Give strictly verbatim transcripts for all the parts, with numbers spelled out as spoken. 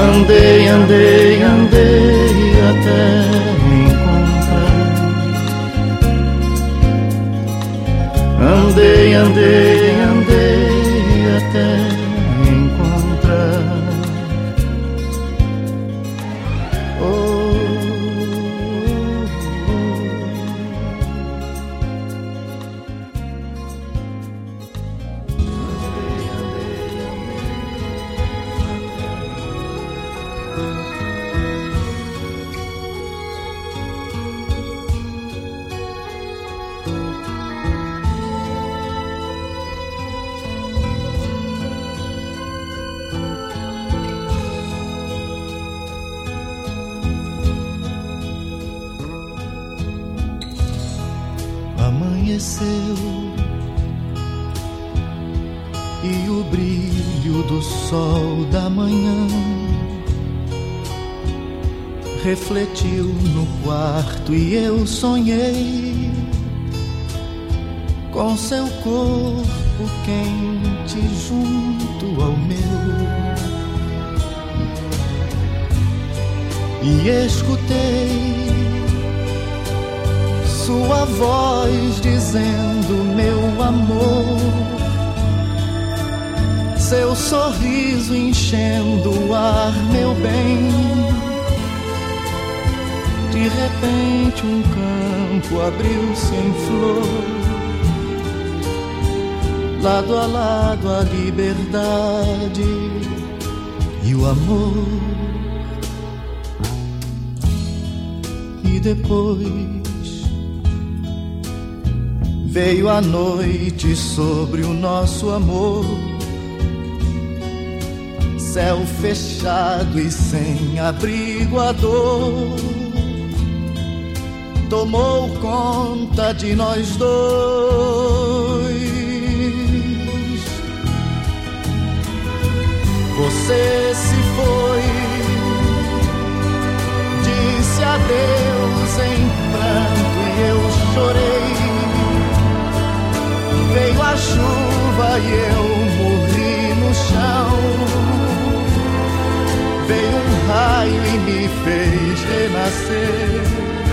Andei, andei, andei até encontrar. Andei, andei, andei até encontrar. Oh, amanheceu e o brilho do sol da manhã refletiu no quarto e eu sonhei com seu corpo quente junto ao meu e escutei sua voz dizendo meu amor, seu sorriso enchendo o ar, meu bem. De repente um campo abriu-se em flor, lado a lado a liberdade e o amor. E depois veio a noite sobre o nosso amor, céu fechado e sem abrigo, a dor tomou conta de nós dois. Você se foi, disse adeus em pranto e eu chorei. Veio a chuva e eu morri no chão. Veio um raio e me fez renascer.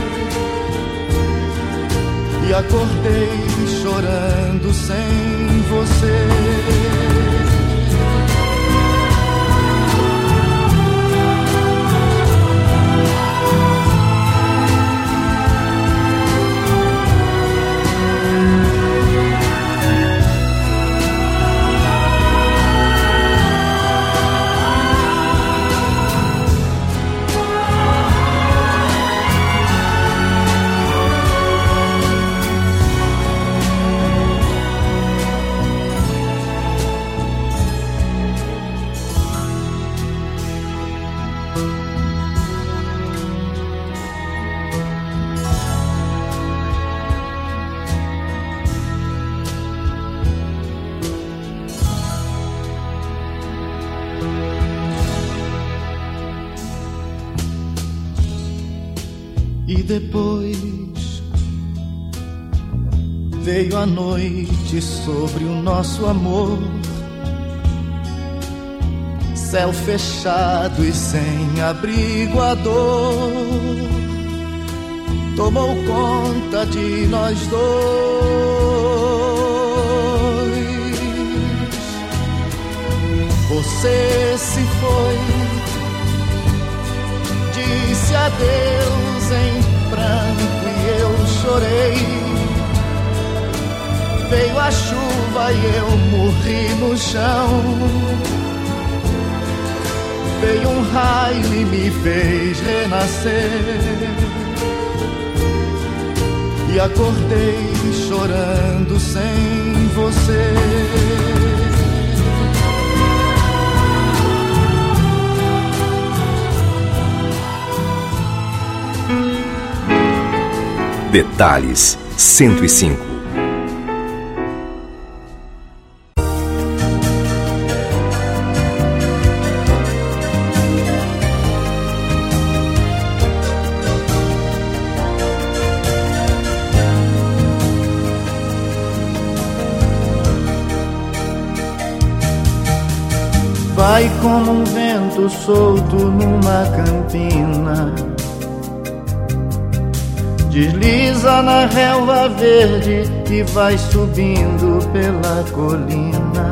E acordei chorando sem você. E depois veio a noite sobre o nosso amor, céu fechado e sem abrigo, a dor tomou conta de nós dois. Você se foi, disse adeus em pranto e eu chorei. Veio a chuva e eu morri no chão. Veio um raio e me fez renascer. E acordei chorando sem você. Detalhes cento e cinco. vai como um vento solto numa campina, desliza na relva verde e vai subindo pela colina.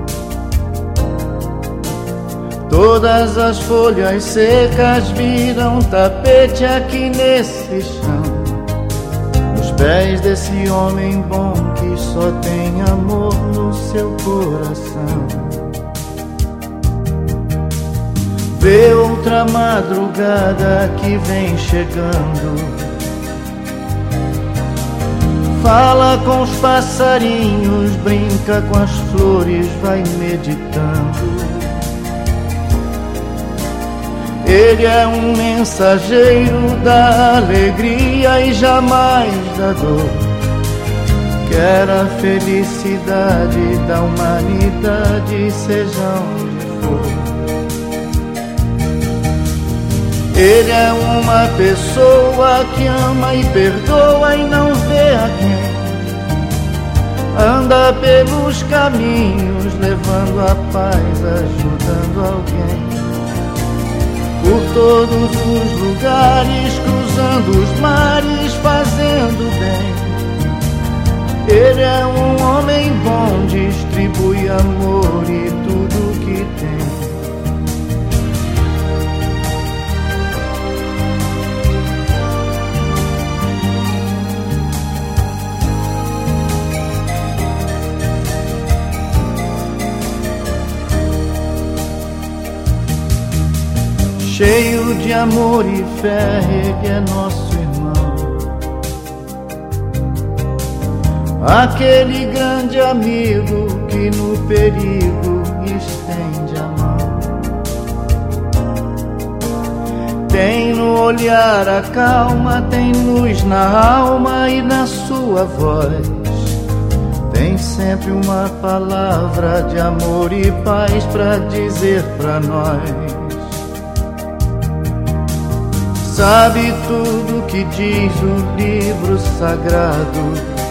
Todas as folhas secas viram tapete aqui nesse chão, nos pés desse homem bom que só tem amor no seu coração. Vê outra madrugada que vem chegando, fala com os passarinhos, brinca com as flores, vai meditando. Ele é um mensageiro da alegria e jamais da dor. Quer a felicidade da humanidade, seja onde for. Ele é uma pessoa que ama e perdoa e não vê a quem. Anda pelos caminhos, levando a paz, ajudando alguém. Por todos os lugares, cruzando os mares, fazendo bem. Ele é um homem bom, distribui amor e tudo que tem. Cheio de amor e fé, ele é nosso irmão, aquele grande amigo que no perigo estende a mão. Tem no olhar a calma, tem luz na alma e na sua voz. Tem sempre uma palavra de amor e paz pra dizer pra nós. Sabe tudo que diz o livro sagrado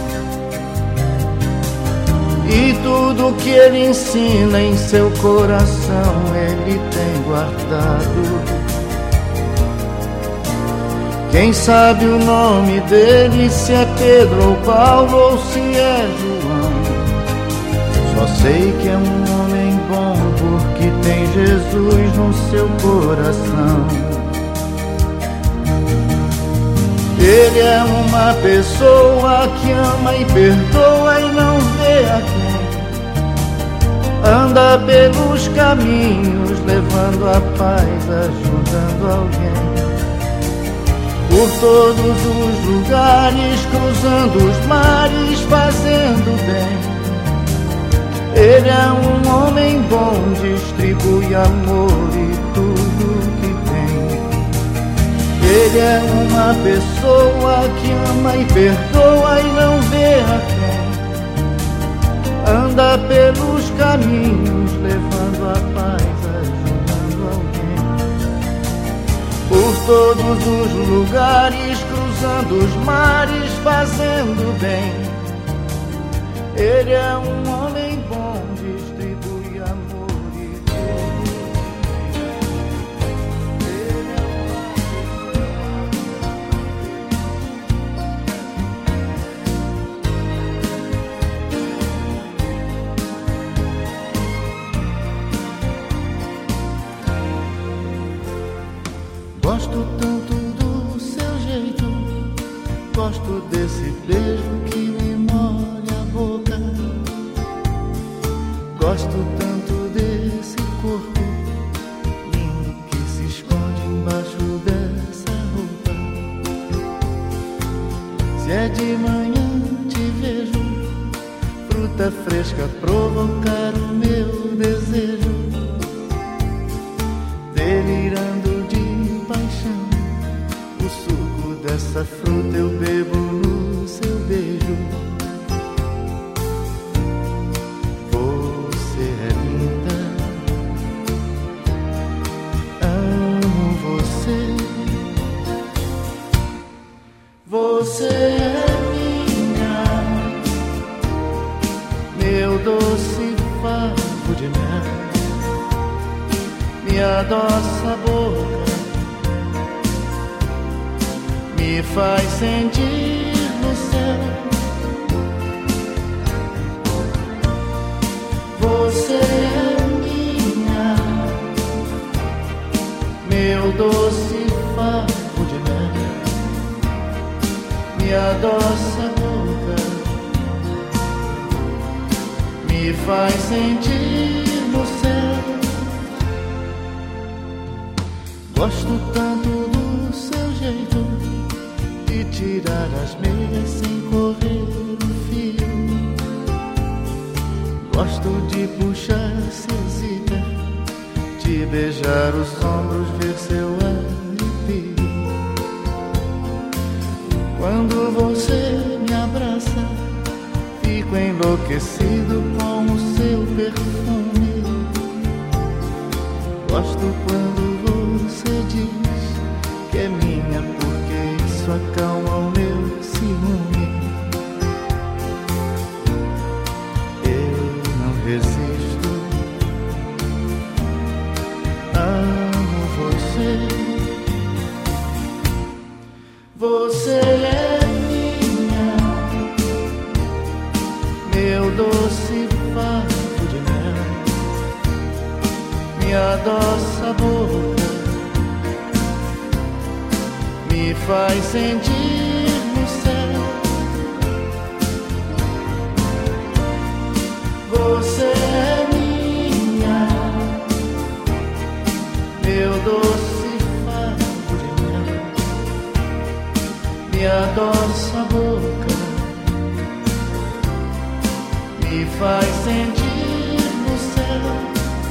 e tudo que ele ensina em seu coração ele tem guardado. Quem sabe o nome dele, se é Pedro ou Paulo ou se é João. Só sei que é um homem bom porque tem Jesus no seu coração. Ele é uma pessoa que ama e perdoa e não vê a quem. Anda pelos caminhos, levando a paz, ajudando alguém. Por todos os lugares, cruzando os mares, fazendo bem. Ele é um homem bom, distribui amor e tudo que tem. Ele é uma pessoa que ama e perdoa e não vê a quem. Anda pelos caminhos, levando a paz, ajudando alguém. Por todos os lugares, cruzando os mares, fazendo bem. Ele é um homem bom, distribui amor e tudo. Gosto tanto do seu jeito, gosto desse beijo que me molha a boca. Gosto tanto desse corpo lindo que se esconde embaixo dessa roupa. Se é de manhã te vejo, fruta fresca provocar o meu desejo. Delirando de paixão, o suco dessa fruta eu bebo no seu beijo. Você é linda, amo você. Você é minha, meu doce favo de mel. adoça a boca, me faz sentir no céu. Você é minha, meu doce favo de mel, me adoça a boca, me faz sentir no céu. Gosto tanto do seu jeito de tirar as meias sem correr o fio. Gosto de puxar seu zíper, de beijar os ombros, ver seu arrepio. Quando você me abraça, fico enlouquecido com o seu perfume. Gosto quando você diz que é minha, porque isso acalma o meu ciúme. Eu não resisto, amo você. Você é minha, meu doce favo de mel, me adoça a boca, me faz sentir no céu. Você é minha, meu doce favo de mel, me adoça a boca, me faz sentir no céu.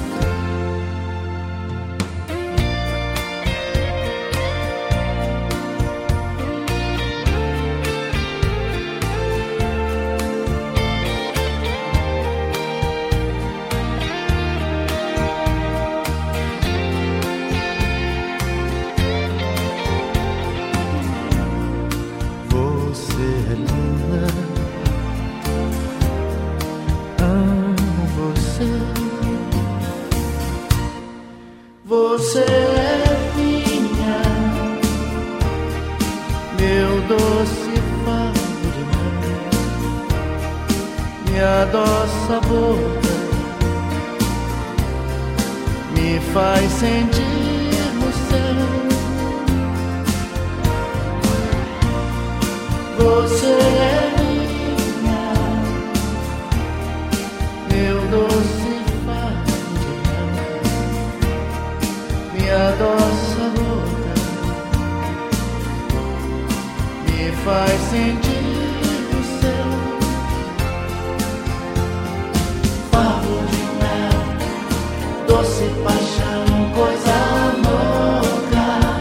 Você é minha, meu doce favo de mel, me adoça a boca, me faz sentir no céu. Você é minha, meu doce me adoça a boca, me faz sentir o céu. Favo de mel, doce paixão, coisa louca,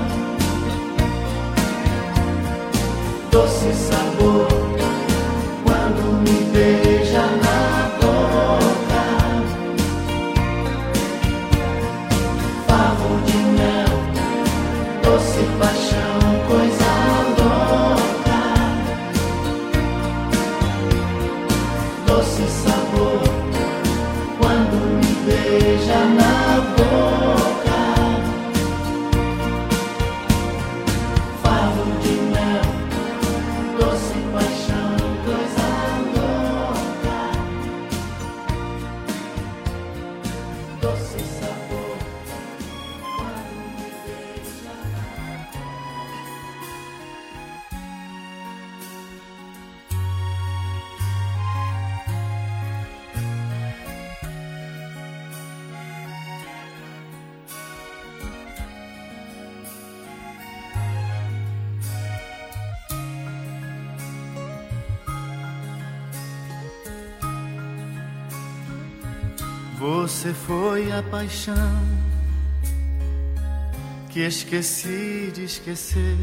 doce sabor, quando me beija na boca. Doce paixão, coisa louca, doce sabor, quando me beija na boca. Favo de mel, doce paixão, coisa louca, doce sabor. Você foi a paixão que esqueci de esquecer,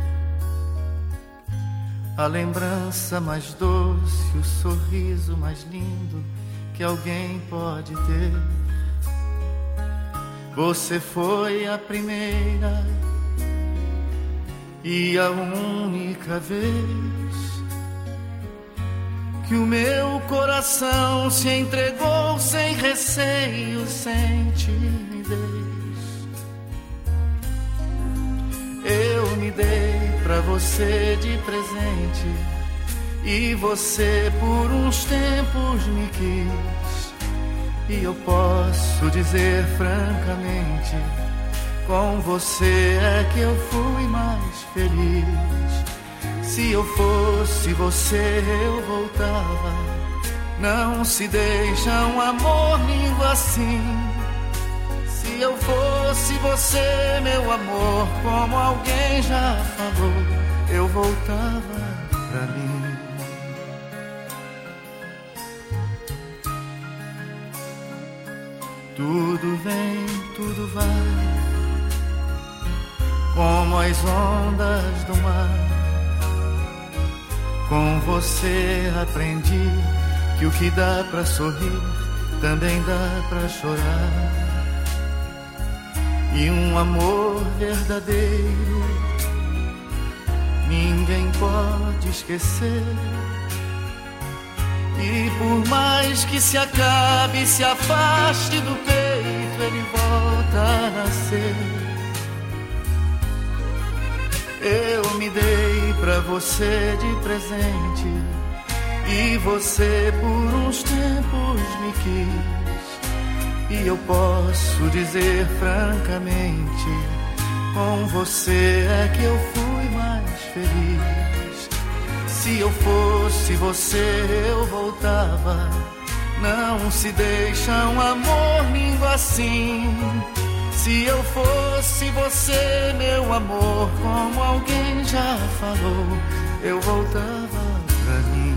a lembrança mais doce, o sorriso mais lindo que alguém pode ter. Você foi a primeira e a única vez que o meu coração se entregou sem receio, sem timidez. dei pra você de presente e você por uns tempos me quis. E eu posso dizer francamente, com você é que eu fui mais feliz. Se eu fosse você eu voltava. Não se deixa um amor lindo assim. Se eu fosse você, meu amor, como alguém já falou, eu voltava pra mim. Tudo vem, tudo vai, como as ondas do mar. Com você aprendi que o que dá pra sorrir também dá pra chorar. E um amor verdadeiro ninguém pode esquecer. E por mais que se acabe, se afaste do peito, ele volta a nascer. Eu me dei pra você de presente e você por uns tempos me quis. E eu posso dizer francamente, com você é que eu fui mais feliz. Se eu fosse você eu voltava. Não se deixa um amor lindo assim. Se eu fosse você, meu amor, como alguém já falou, eu voltava pra mim.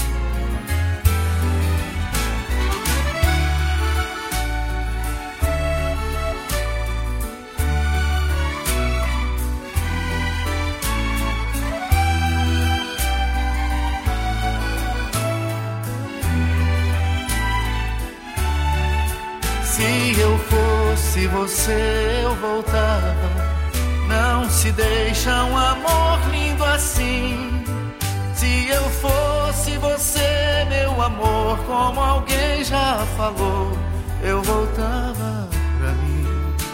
Se eu fosse você, eu voltava. Não se deixa um amor lindo assim. Se eu fosse você, meu amor, como alguém já falou, eu voltava pra mim.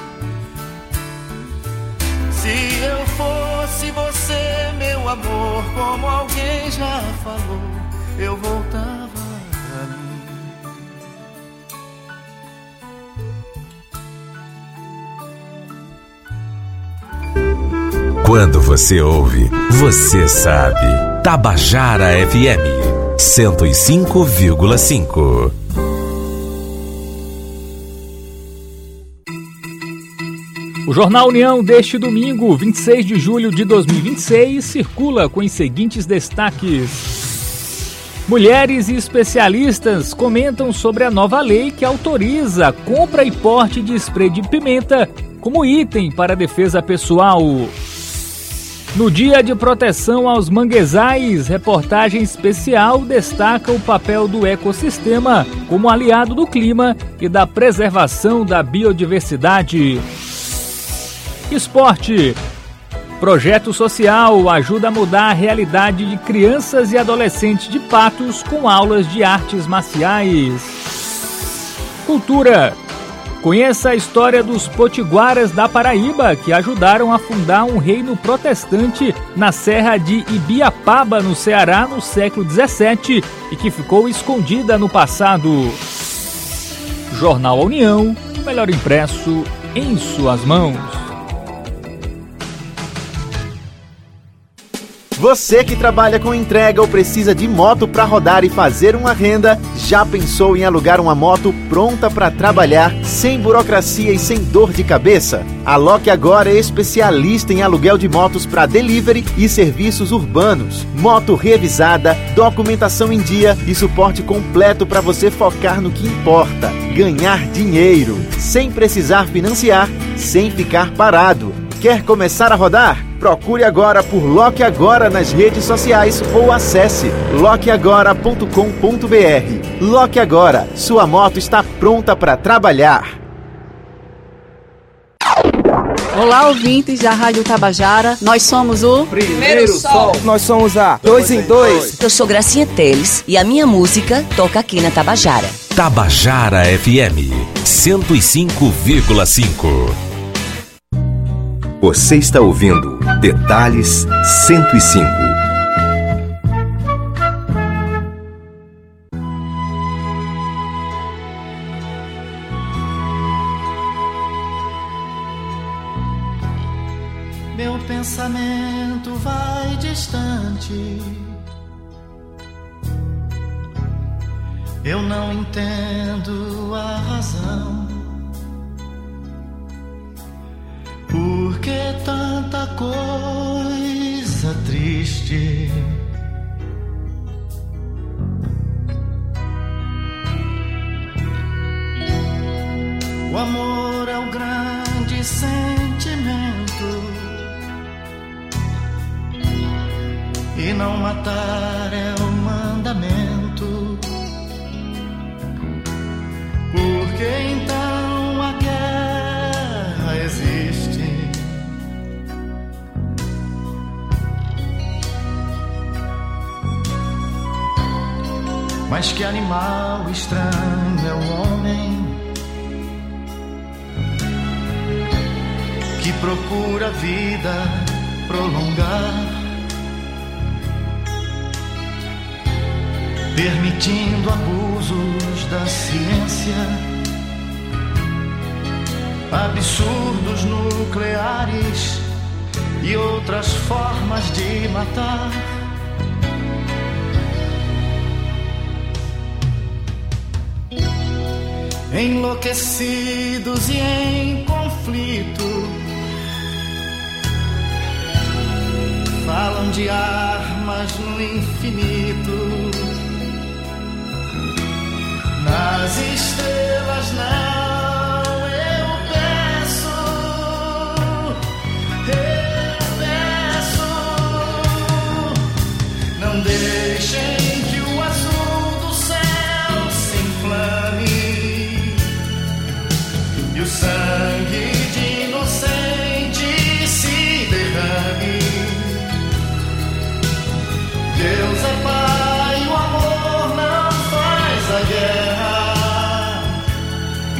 Se eu fosse você, meu amor, como alguém já falou, eu voltava pra mim. Quando você ouve, você sabe. Tabajara F M cento e cinco vírgula cinco. O Jornal União deste domingo, vinte e seis de julho de dois mil e vinte e seis, circula com os seguintes destaques. Mulheres e especialistas comentam sobre a nova lei que autoriza a compra e porte de spray de pimenta como item para defesa pessoal. No Dia de Proteção aos Manguezais, reportagem especial destaca o papel do ecossistema como aliado do clima e da preservação da biodiversidade. Esporte. Projeto social ajuda a mudar a realidade de crianças e adolescentes de Patos com aulas de artes marciais. Cultura. Conheça a história dos potiguaras da Paraíba, que ajudaram a fundar um reino protestante na Serra de Ibiapaba, no Ceará, no século dezessete, e que ficou escondida no passado. Jornal União, o melhor impresso em suas mãos. Você que trabalha com entrega ou precisa de moto para rodar e fazer uma renda, já pensou em alugar uma moto pronta para trabalhar, sem burocracia e sem dor de cabeça? A Lock agora é especialista em aluguel de motos para delivery e serviços urbanos. Moto revisada, documentação em dia e suporte completo para você focar no que importa: ganhar dinheiro, sem precisar financiar, sem ficar parado. Quer começar a rodar? Procure agora por Lock Agora nas redes sociais ou acesse lock agora ponto com ponto b r. Lock Agora, sua moto está pronta para trabalhar. Olá, ouvintes da Rádio Tabajara. Nós somos o Primeiro Sol. Nós somos a Dois em Dois. Eu sou Gracinha Teles e a minha música toca aqui na Tabajara. Tabajara F M cento e cinco vírgula cinco. Você está ouvindo Detalhes cento e cinco. Meu pensamento vai distante. Eu não entendo a razão. Por que tanta coisa triste? O amor é o grande sentimento. E não matar é o mandamento. Por que então a guerra existe? Mas que animal estranho é o homem que procura a vida prolongar, permitindo abusos da ciência, absurdos nucleares e outras formas de matar. Enlouquecidos e em conflito, falam de armas no infinito. Nas estrelas não, eu peço, eu peço, não deixem que o azul do céu se inflame e o sangue de inocente se derrame. Deus é Pai, o amor não faz a guerra.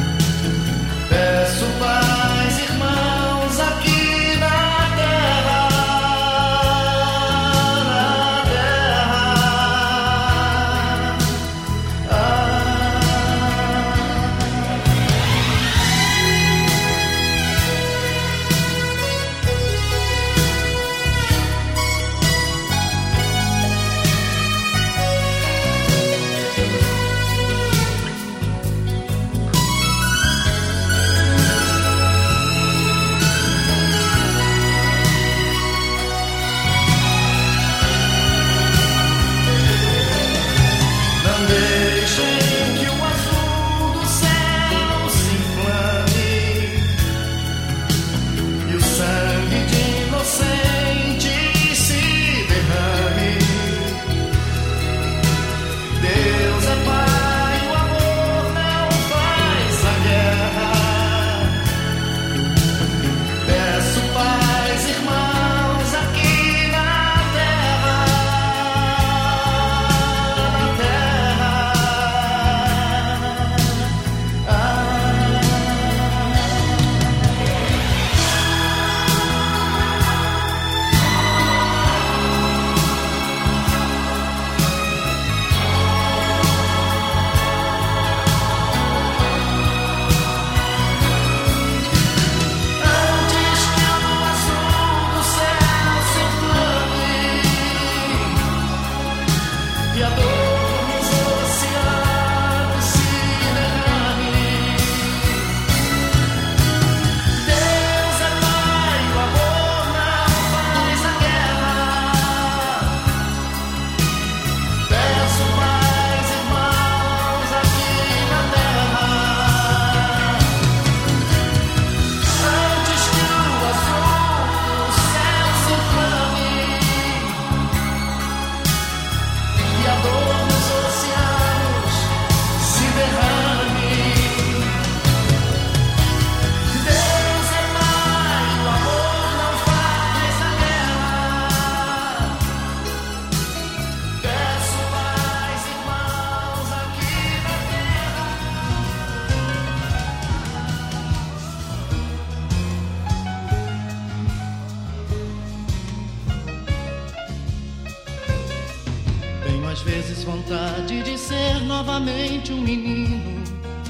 às vezes vontade de ser novamente um menino,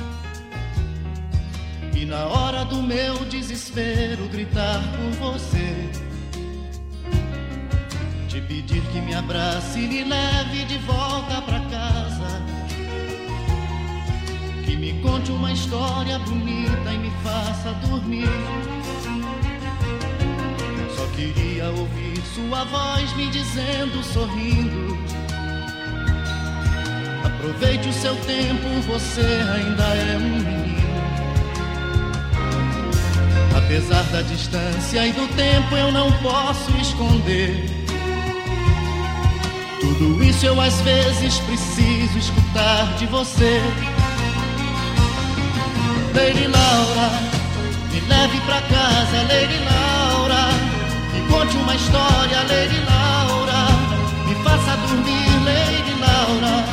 e na hora do meu desespero gritar por você, te pedir que me abrace e me leve de volta pra casa, que me conte uma história bonita e me faça dormir. Só queria ouvir sua voz me dizendo, sorrindo: aproveite o seu tempo, você ainda é um menino. Apesar da distância e do tempo, eu não posso esconder. Tudo isso eu às vezes preciso escutar de você. Lady Laura, me leve pra casa, Lady Laura, me conte uma história, Lady Laura, me faça dormir, Lady Laura.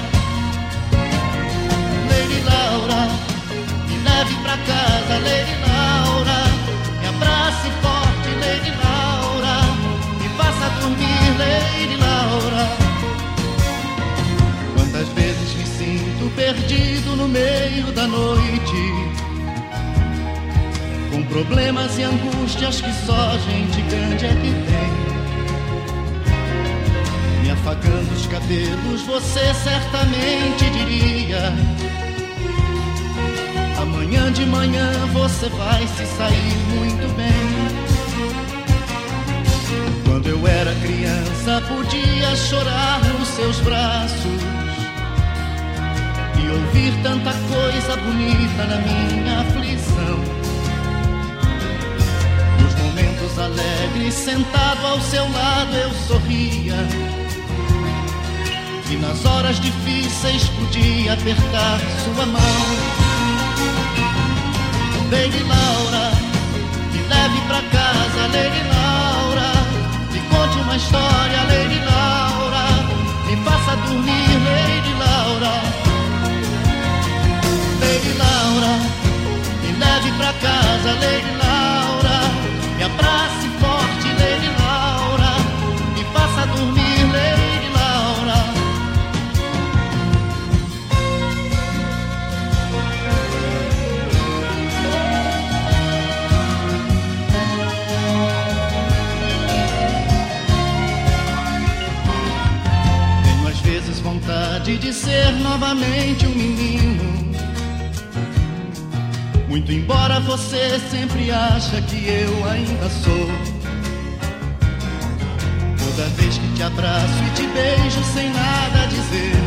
Lady Laura, me leve pra casa, Lady Laura, me abrace forte, Lady Laura, me faça dormir, Lady Laura. Quantas vezes me sinto perdido no meio da noite, com problemas e angústias que só gente grande é que tem. Me afagando os cabelos, você certamente diria: amanhã de manhã você vai se sair muito bem. Quando eu era criança podia chorar nos seus braços e ouvir tanta coisa bonita na minha aflição. Nos momentos alegres, sentado ao seu lado, eu sorria, e nas horas difíceis podia apertar sua mão. Lady Laura, me leve pra casa, Lady Laura, me conte uma história, Lady Laura, me faça dormir, Lady Laura. Lady Laura, me leve pra casa, Lady Laura, me abrace forte, Lady Laura, me faça dormir, Lady Laura. Tenho às vezes vontade de ser novamente um menino, muito embora você sempre acha que eu ainda sou. Toda vez que te abraço e te beijo sem nada a dizer,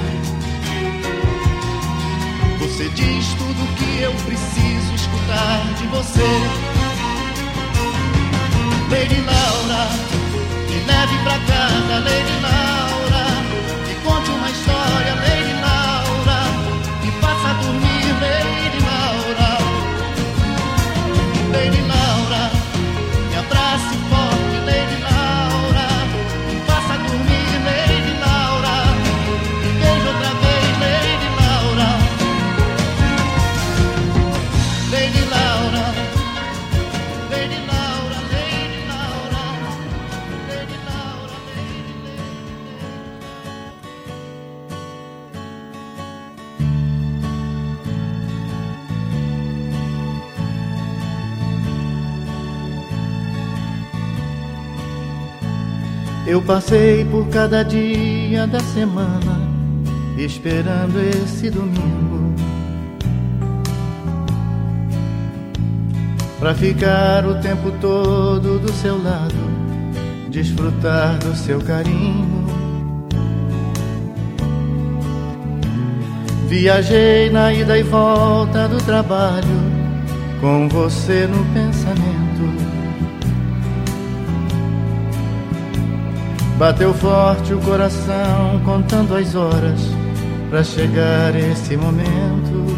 você diz tudo que eu preciso escutar de você. Lady Laura, me leve pra casa, Lady Laura, me conte uma história, Lady Laura, me faça dormir, Lady Laura. Lady Laura, me abrace forte, Lady Laura, me faça dormir, Lady Laura, me beije outra vez, Lady Laura. Lady Laura, Lady Laura, Lady Laura, Lady Laura, Lady Eu passei por cada dia da semana esperando esse domingo pra ficar o tempo todo do seu lado, desfrutar do seu carinho. Viajei na ida e volta do trabalho com você no pensamento. Bateu forte o coração contando as horas pra chegar esse momento.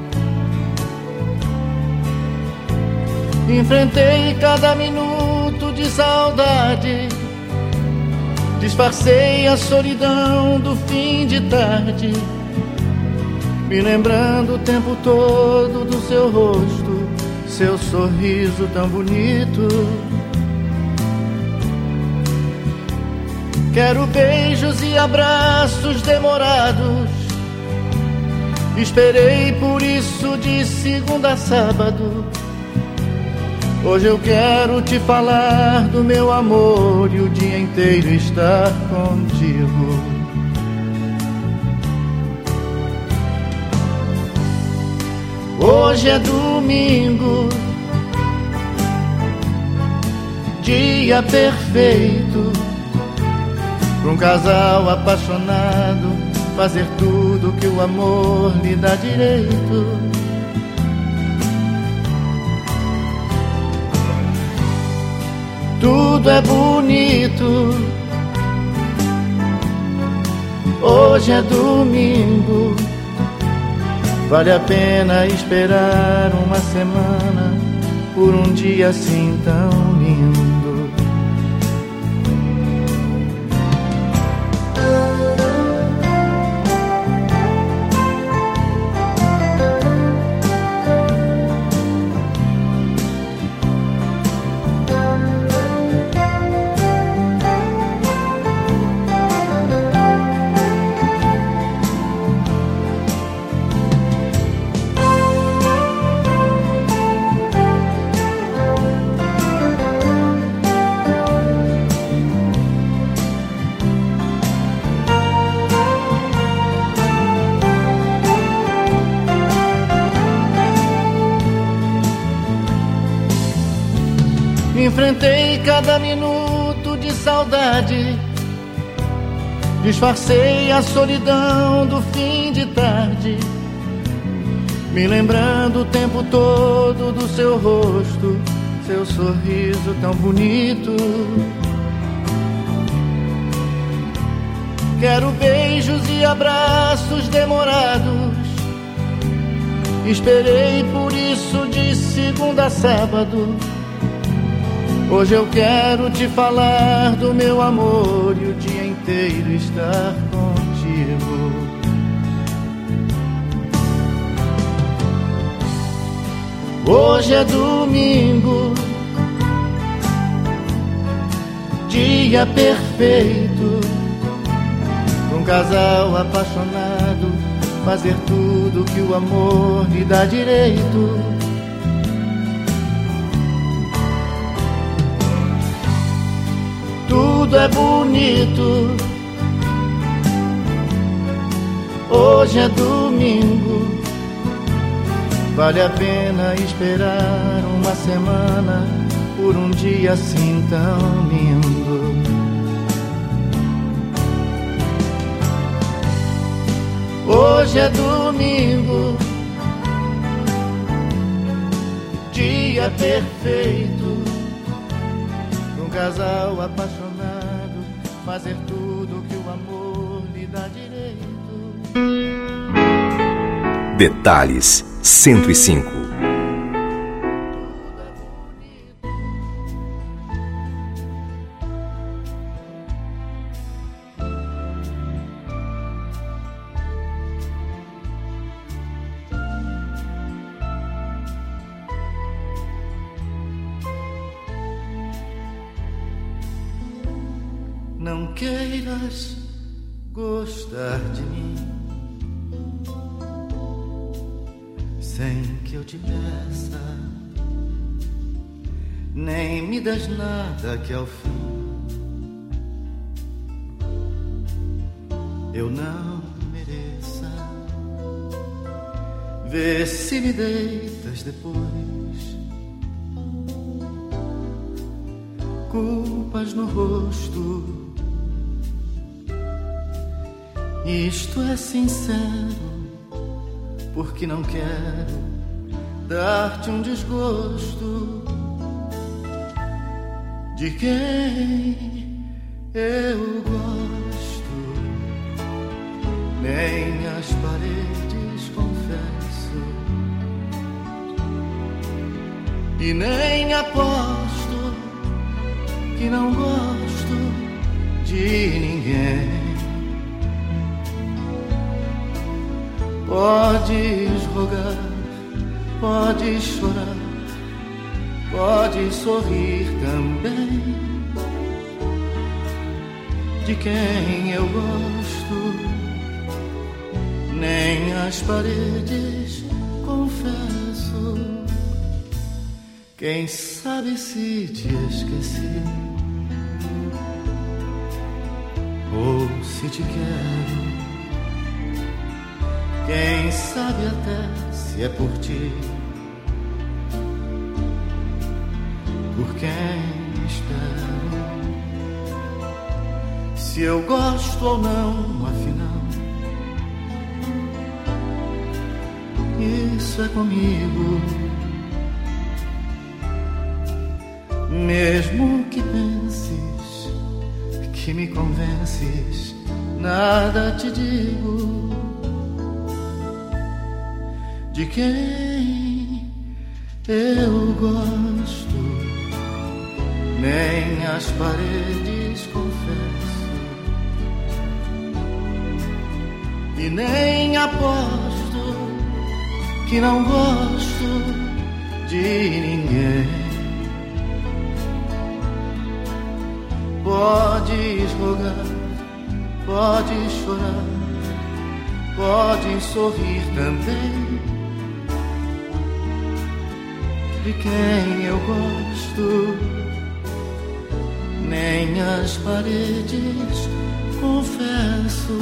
Enfrentei cada minuto de saudade, disfarcei a solidão do fim de tarde, me lembrando o tempo todo do seu rosto, seu sorriso tão bonito. Quero beijos e abraços demorados. Esperei por isso de segunda a sábado. Hoje eu quero te falar do meu amor e o dia inteiro estar contigo. Hoje é domingo, dia perfeito para um casal apaixonado fazer tudo que o amor lhe dá direito. Tudo é bonito. Hoje é domingo. Vale a pena esperar uma semana por um dia assim tão lindo. Enfrentei cada minuto de saudade, disfarcei a solidão do fim de tarde, me lembrando o tempo todo do seu rosto, seu sorriso tão bonito. Quero beijos e abraços demorados. Esperei por isso de segunda a sábado. Hoje eu quero te falar do meu amor e o dia inteiro estar contigo. Hoje é domingo, dia perfeito para um casal apaixonado fazer tudo que o amor lhe dá direito. Tudo é bonito. Hoje é domingo. Vale a pena esperar uma semana por um dia assim tão lindo. Hoje é domingo, dia perfeito para um casal apaixonado fazer tudo que o amor lhe dá direito. Detalhes cento e cinco. Não queiras gostar de mim sem que eu te peça, nem me das nada que ao fim eu não mereça. Vê se me deitas depois culpas no rosto. Isto é sincero, porque não quero dar-te um desgosto de quem eu gosto. Nem as paredes confesso e nem aposto que não gosto de ninguém. Podes rogar, podes chorar, podes sorrir também. de quem eu gosto, nem as paredes confesso. Quem sabe se te esqueci, ou se te quero. Quem sabe até se é por ti, por quem espero. Se eu gosto ou não, afinal, isso é comigo. Mesmo que penses que me convences, nada te digo. De quem eu gosto, nem as paredes confesso, e nem aposto que não gosto de ninguém. Podes rogar, podes chorar, podes sorrir também. De quem eu gosto, nem as paredes confesso.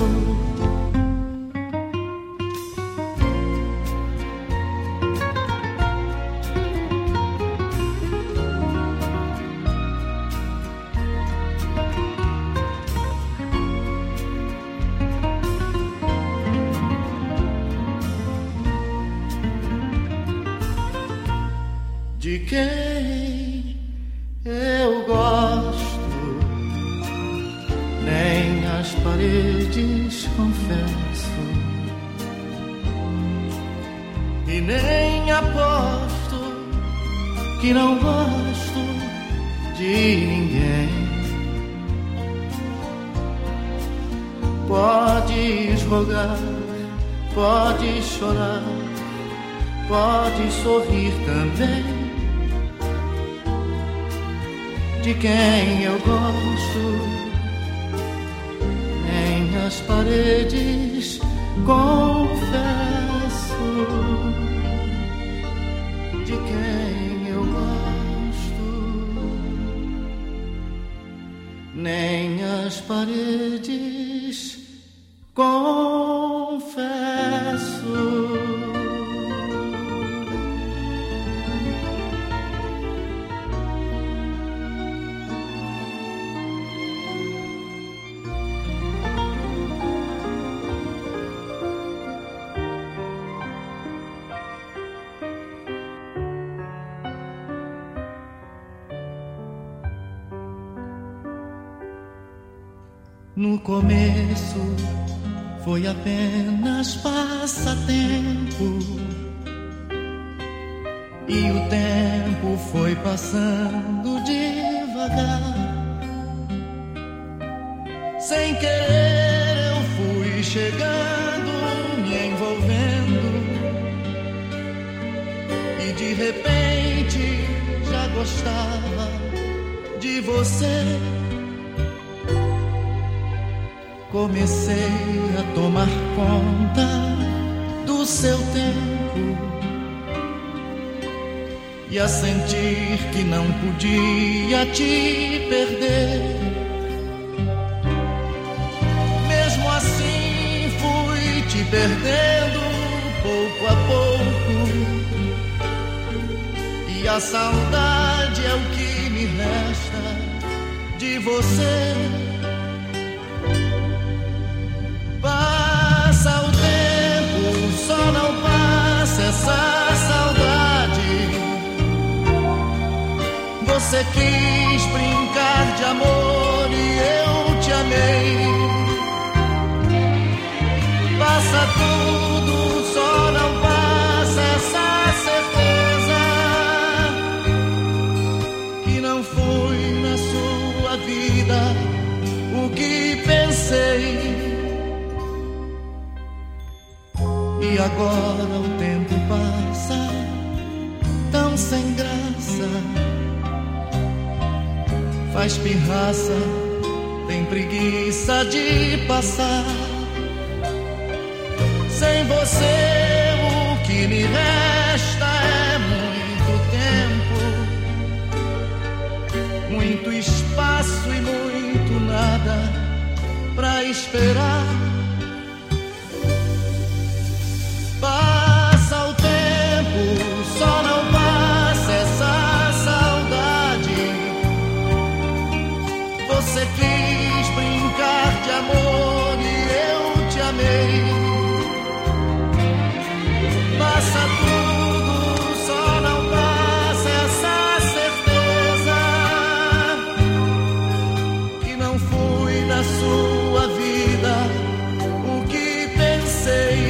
De quem eu gosto, nem as paredes confesso, e nem aposto que não gosto de ninguém. Podes rogar, podes chorar, podes sorrir também. De quem eu gosto, nem as paredes confesso. De quem eu gosto, nem as paredes confesso. No começo foi apenas passatempo, e o tempo foi passando devagar. Sem querer eu fui chegando, me envolvendo, e de repente já gostava de você. Comecei a tomar conta do seu tempo e a sentir que não podia te perder. Mesmo assim fui te perdendo pouco a pouco, e a saudade é o que me resta de você. Passa o tempo, só não passa essa saudade. Você quis brincar de amor e eu te amei. Passa tudo, só não passa essa certeza que não foi na sua vida o que pensei. E agora o tempo passa tão sem graça, faz pirraça tem preguiça de passar. Sem você o que me resta é muito tempo, muito espaço e muito nada pra esperar. Passa o tempo, só não passa essa saudade. Você quis brincar de amor e eu te amei. Passa tudo, só não passa essa certeza que não fui da sua vida o que pensei.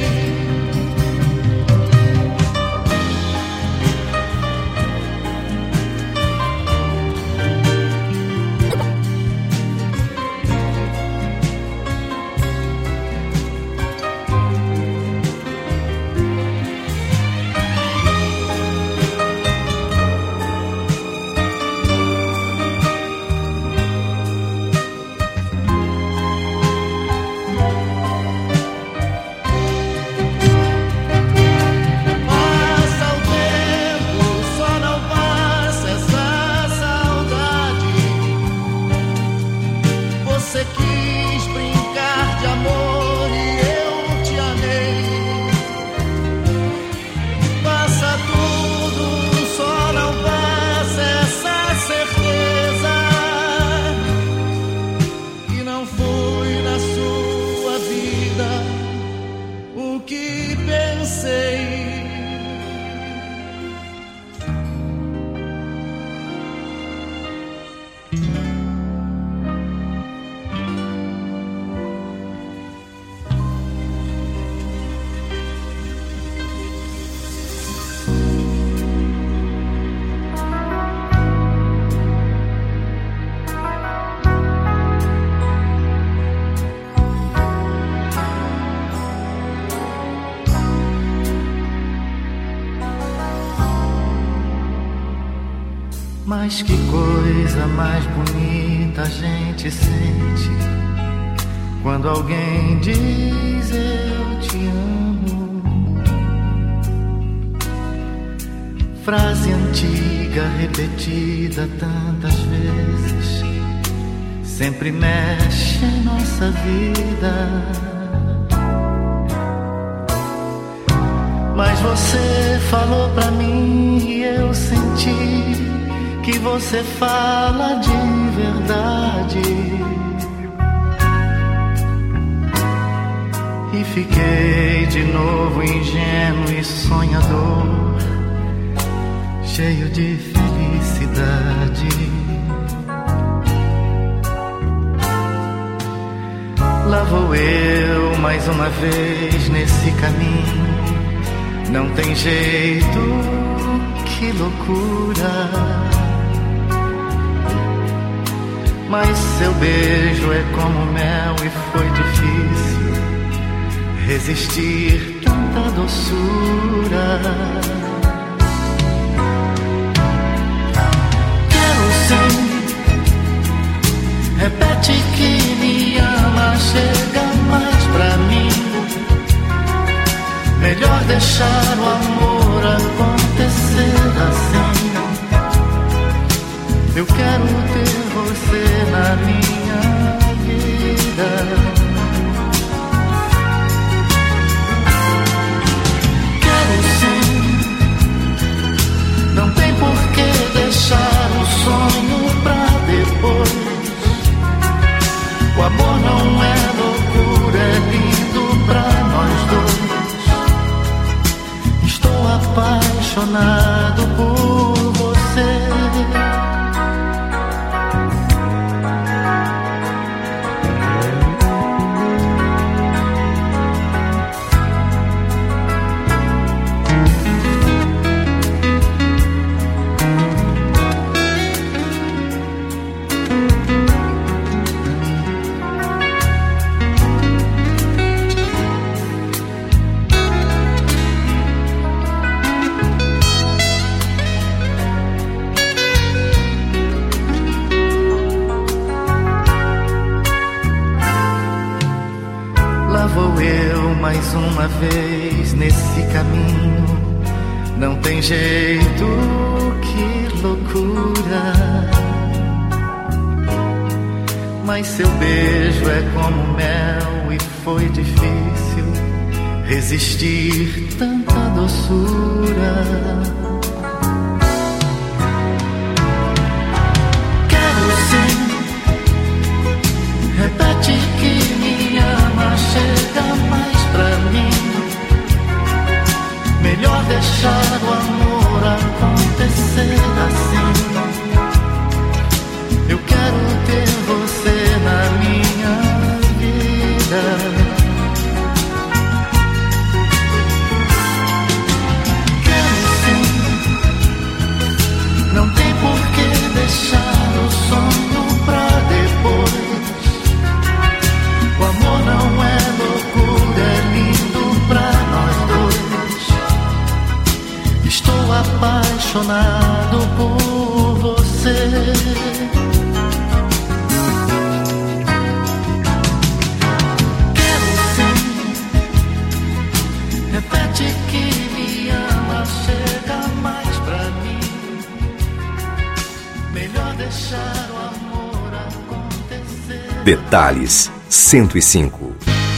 Mas que coisa mais bonita a gente sente quando alguém diz eu te amo. Frase antiga repetida tantas vezes sempre mexe em nossa vida. Mas você falou pra mim e eu senti que você fala de verdade. E fiquei de novo ingênuo e sonhador, cheio de felicidade. Lá vou eu mais uma vez nesse caminho. Não tem jeito, que loucura. Mas seu beijo é como mel e foi difícil resistir tanta doçura. Quero sim, repete que me ama, chega mais pra mim. Melhor deixar o amor acontecer assim. Eu quero ter você na minha vida. Quero sim, não tem por que deixar o sonho pra depois. O amor não é loucura, é lindo pra nós dois. Estou apaixonado por você. mais uma vez nesse caminho. Não tem jeito, que loucura. Mas seu beijo é como mel e foi difícil resistir tanta doçura. Quero sim, repete que me ama, chega mais pra mim. Melhor deixar o amor acontecer assim. Eu quero ter você na minha vida. Quero sim, não tem por que deixar o sonho pra depois. O amor não é loucura, é lindo pra nós dois. Estou apaixonado por você. Quero sim, repete que me ama, chega mais pra mim. Melhor deixar o amor acontecer. Detalhes cento e cinco.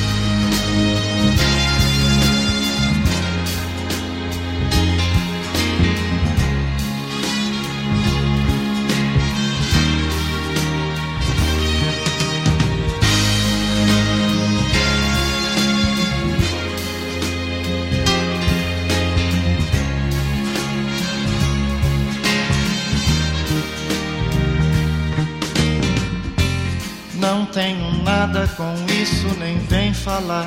Não tenho nada com isso, nem vem falar.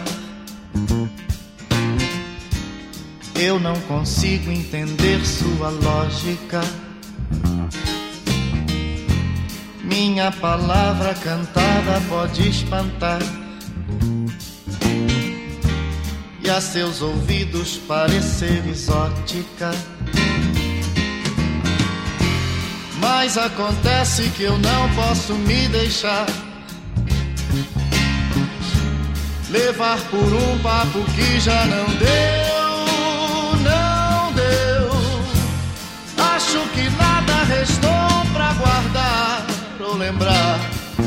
Eu não consigo entender sua lógica. Minha palavra cantada pode espantar e a seus ouvidos parecer exótica. Mas acontece que eu não posso me deixar levar por um papo que já não deu, não deu. Acho que nada restou pra guardar ou lembrar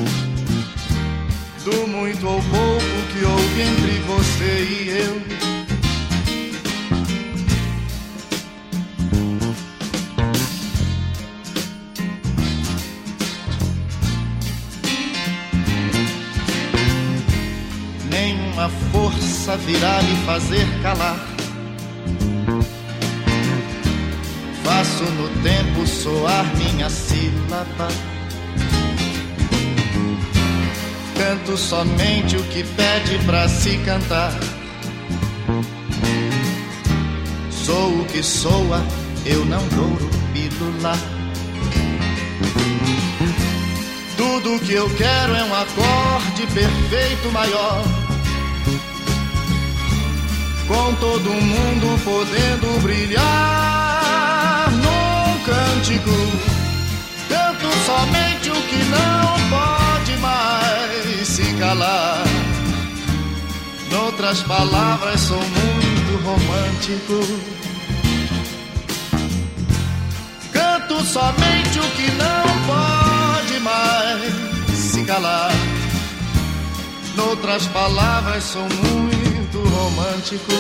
do muito ou pouco que houve entre você e eu. Nenhuma força virá me fazer calar. Faço no tempo soar minha sílaba. Canto somente o que pede pra se cantar. Sou o que soa, eu não douro pílula. Tudo que eu quero é um acorde perfeito maior, com todo mundo podendo brilhar num cântico. Canto somente o que não pode mais se calar. Noutras palavras, sou muito romântico. Canto somente o que não pode mais se calar. Noutras palavras, sou muito romântico.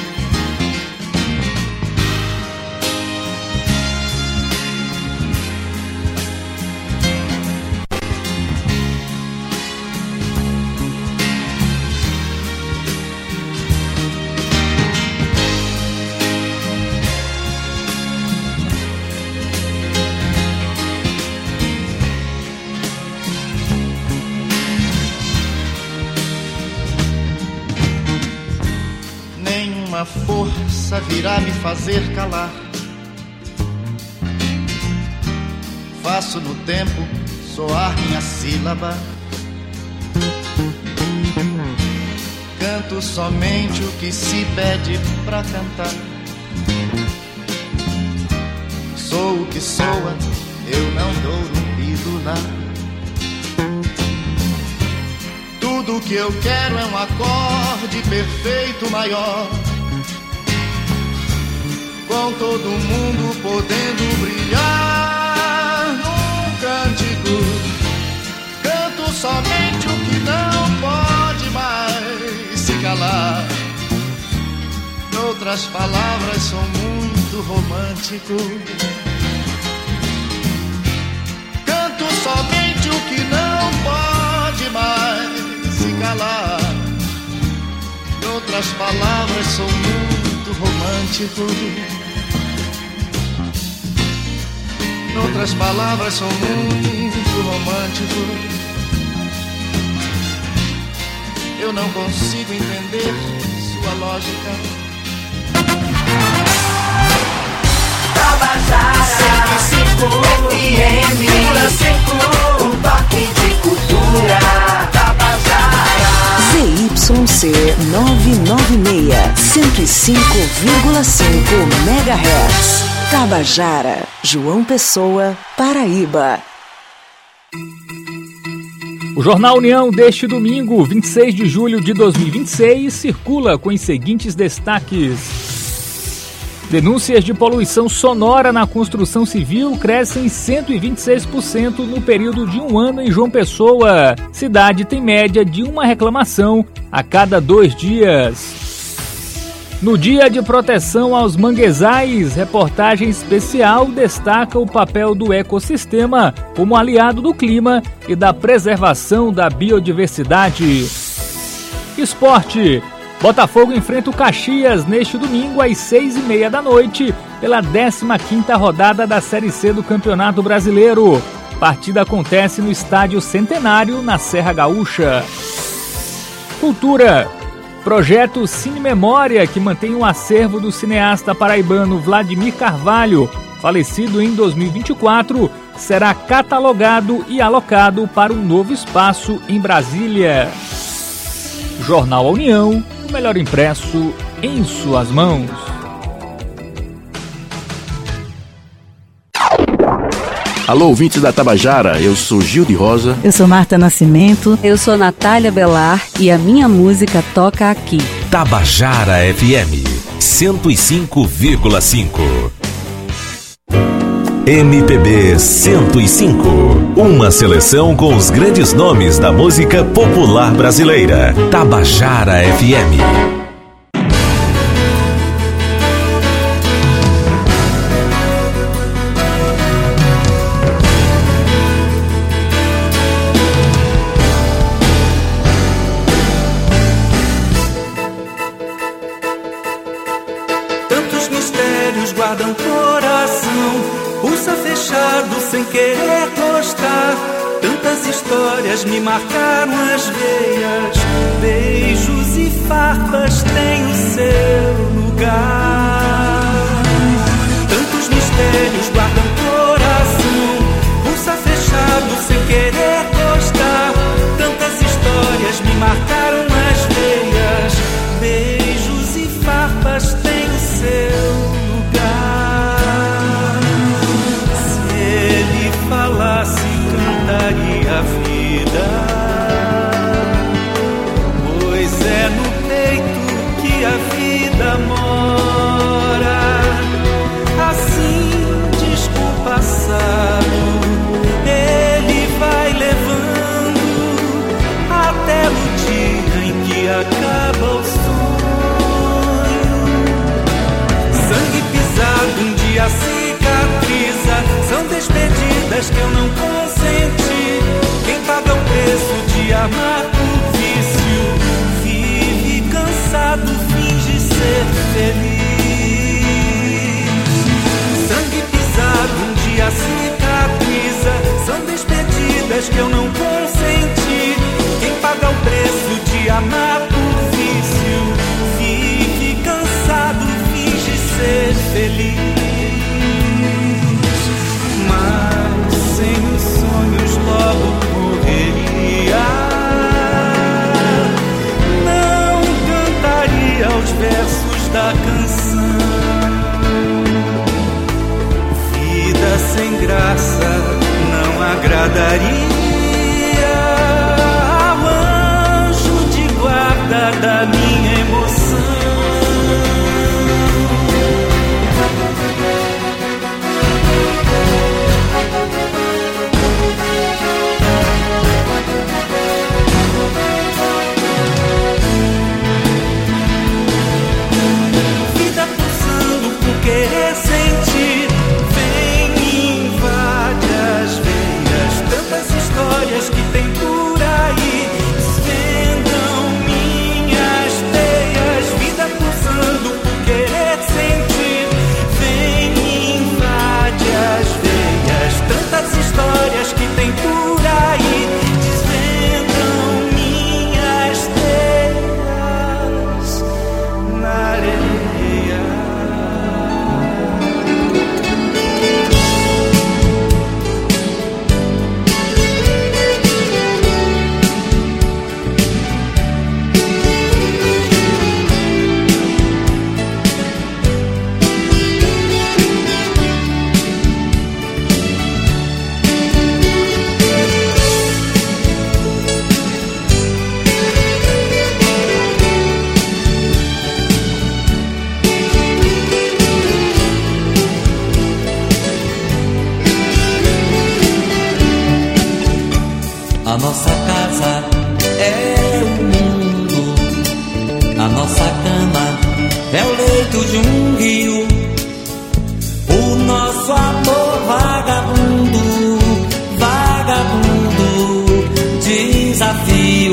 Nenhuma força virá me fazer calar. Faço no tempo soar minha sílaba. Canto somente o que se pede pra cantar. Sou o que soa, eu não douro pílula. Tudo que eu quero é um acorde perfeito maior, com todo mundo podendo brilhar num cântico. Canto somente o que não pode mais se calar. Outras palavras, sou muito romântico. Canto somente o que não pode mais se calar. Outras palavras, sou muito romântico. Outras palavras, sou muito romântico. Eu não consigo entender sua lógica. Tabajara cento e cinco F M, um toque de cultura. Tabajara Z Y C novecentos e noventa e seis, cento e cinco vírgula cinco megahertz. Tabajara, João Pessoa, Paraíba. O Jornal União deste domingo, vinte e seis de julho de dois mil e vinte e seis, circula com os seguintes destaques. Denúncias de poluição sonora na construção civil crescem cento e vinte e seis por cento no período de um ano em João Pessoa. Cidade tem média de uma reclamação a cada dois dias. No Dia de Proteção aos Manguezais, reportagem especial destaca o papel do ecossistema como aliado do clima e da preservação da biodiversidade. Esporte. Botafogo enfrenta o Caxias neste domingo às seis e meia da noite pela décima quinta rodada da Série C do Campeonato Brasileiro. Partida acontece no Estádio Centenário, na Serra Gaúcha. Cultura. Projeto Cine Memória, que mantém o acervo do cineasta paraibano Vladimir Carvalho, falecido em dois mil e vinte e quatro, será catalogado e alocado para um novo espaço em Brasília. Jornal A União, o melhor impresso em suas mãos. Alô, ouvintes da Tabajara, eu sou Gil de Rosa. Eu sou Marta Nascimento. Eu sou Natália Belar e a minha música toca aqui. Tabajara F M cento e cinco vírgula cinco. M P B cento e cinco. Uma seleção com os grandes nomes da música popular brasileira. Tabajara F M. Tantos mistérios guardam coração, pulsa fechado sem querer gostar. Tantas histórias me marcaram as veias, beijos e farpas têm o seu lugar. Tantos mistérios guardam coração, pulsa fechado sem querer gostar. Tantas histórias me marcaram as veias, beijos e farpas têm o seu lugar. Se ele falasse, cantaria a vida, pois é no peito que a vida mora. Assim diz com o passado, ele vai levando até o dia em que acaba o sonho. Sangue pisado um dia cicatriza, são despedidas que eu não consenti. Quem paga o preço de amar por vício, vive cansado, finge ser feliz. Sangue pisado um dia cicatriza, são despedidas que eu não consenti. Quem paga o preço de amar por vício, vive cansado, finge ser feliz. Mas sem os sonhos logo correria, não cantaria os versos da canção. Vida sem graça não agradaria ao anjo da minha emoção. Vida pulsando por querer sentir, vem e invade as veias, tantas histórias que tem por aí, desvendam minhas teias. Vida pulsando por querer sentir, vem e invade as veias, tantas histórias que tem por aí, desvendam minhas teias na areia. A nossa casa é o mundo, a nossa cama é o leito de um rio, o nosso amor vagabundo, vagabundo, desafio.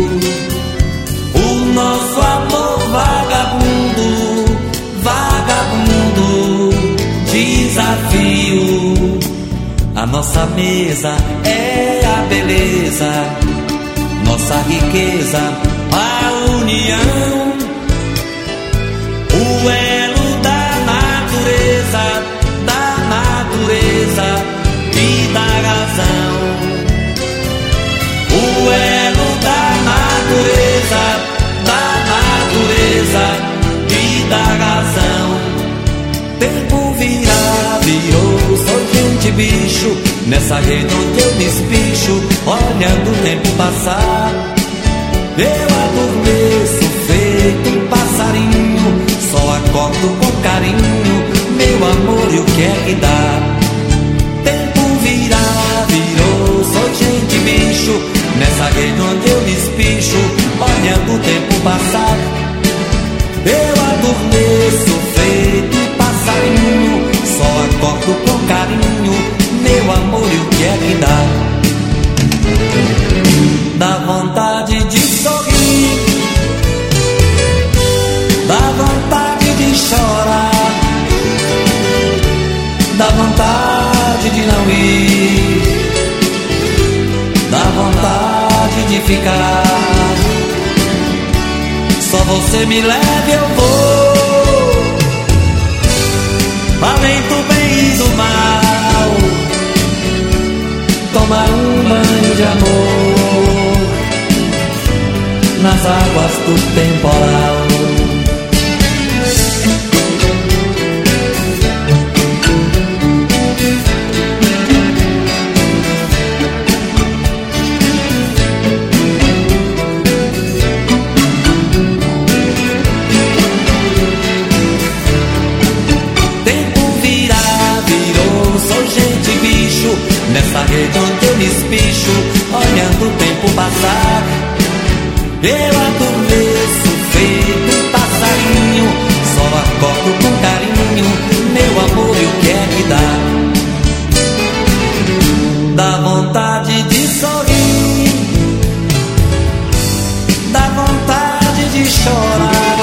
O nosso amor vagabundo, vagabundo, desafio. A nossa mesa é a beleza, nossa riqueza, a união, o elo da natureza, da natureza e da razão. O elo da natureza, da natureza e da razão. Tempo virá, virou, sou gente bicho, nessa rede onde eu me espicho, olhando o tempo passar. Eu adormeço feito um passarinho, só acordo com carinho, meu amor, e o que é que dá? Tempo virá, virou, sou gente bicho, nessa rede onde eu me espicho, olhando o tempo passar. Eu adormeço feito um passarinho, só acordo com carinho, meu amor, e o que é que dá? Dá vontade de sorrir, dá vontade de chorar, dá vontade de não ir, dá vontade de ficar. Só você me leve, eu vou, além do bem e do mal, tomar um banho de amor nas águas do temporal. Nessa rede onde eu me espicho, olhando o tempo passar. Eu adormeço feito um passarinho, só acordo com carinho, meu amor, e o que é que dá? Dá vontade de sorrir, dá vontade de chorar,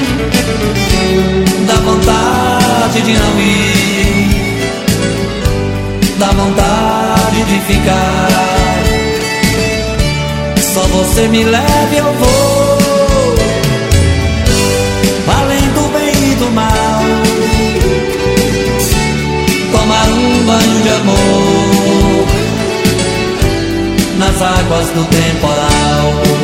dá vontade de não ir, dá vontade de ficar. Só você me leve, eu vou, além do bem e do mal, tomar um banho de amor nas águas do temporal.